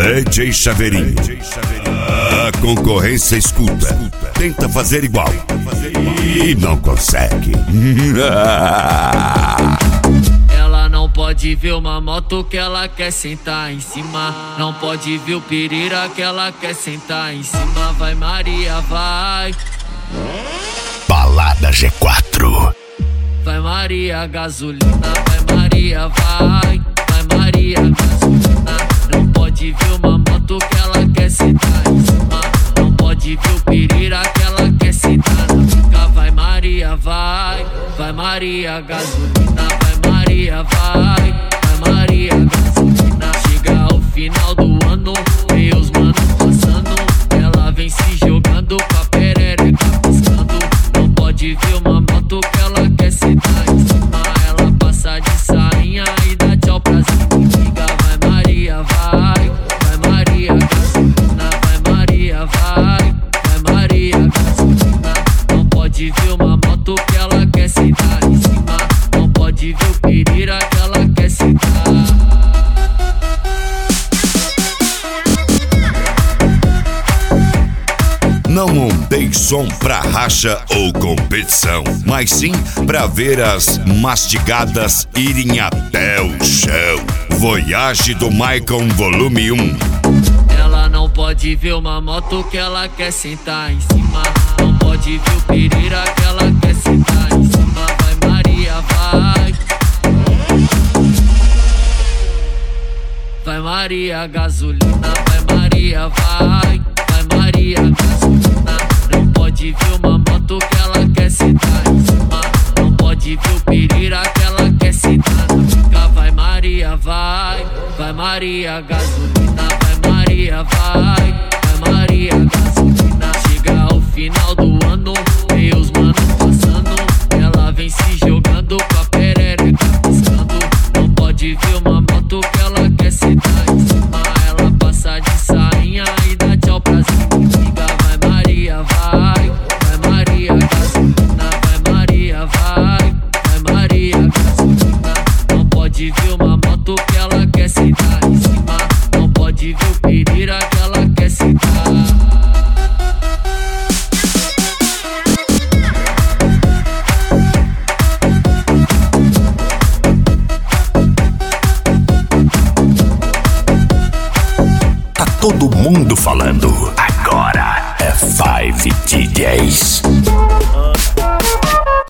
DJ Chaveirinho. A concorrência escuta, tenta fazer igual e não consegue. Ela não pode ver uma moto que ela quer sentar em cima. Não pode ver o pirira que ela quer sentar em cima. Vai Maria, vai. Balada G4. Vai Maria, gasolina. Vai Maria, vai. Vai Maria, gasolina. Não pode ver uma moto que ela quer sentar em cima. Não pode ver o pirira que ela quer sentar na pica. Vai Maria, vai. Vai Maria, gasolina. Vai Maria, vai. Vai Maria, gasolina. Chega ao final do ano, vê os manos passando. Ela vem se jogando com a perereca piscando. Não pode ver uma moto que ela quer sentar em cima. Ela passa de sainha e dá tchau pra cima. Vai Maria, vai. Vai Maria, gasolina. Vai Maria, vai. Vai Maria, gasolina. Não pode ver uma moto que ela quer sentar em cima. Não pode ver o pirira que ela quer sentar. Não montei som pra racha ou competição, mas sim pra ver as mastigadas irem até o chão. Voyage do Maicon Volume 1. Ela não pode ver uma moto que ela quer sentar em cima. Não pode ver o pirira que ela quer sentar em cima. Vai Maria, vai. Vai Maria, gasolina. Vai Maria, vai. Vai Maria, gasolina. Não pode ver uma moto que ela quer sentar em cima. Não pode ver o pirira que ela quer sentar na pica. Vai Maria, vai. Vai Maria, gasolina. Vai Maria, vai. Vai Maria, gasolina. Chega ao final do ano, vê os manos passando. Ela vem se jogando com a perereca piscando. Não pode ver uma moto que ela quer sentar em cima. Ela passa de sainha e dá tchau pra cima. Vai Maria, vai. Vai Maria, gasolina. Vai Maria, vai. Vai Maria, gasolina. Não pode ver uma moto que ela quer sentar em cima. Não pode ver o pirira que ela quer sentar. Tá todo mundo falando. Agora é 5 DJs.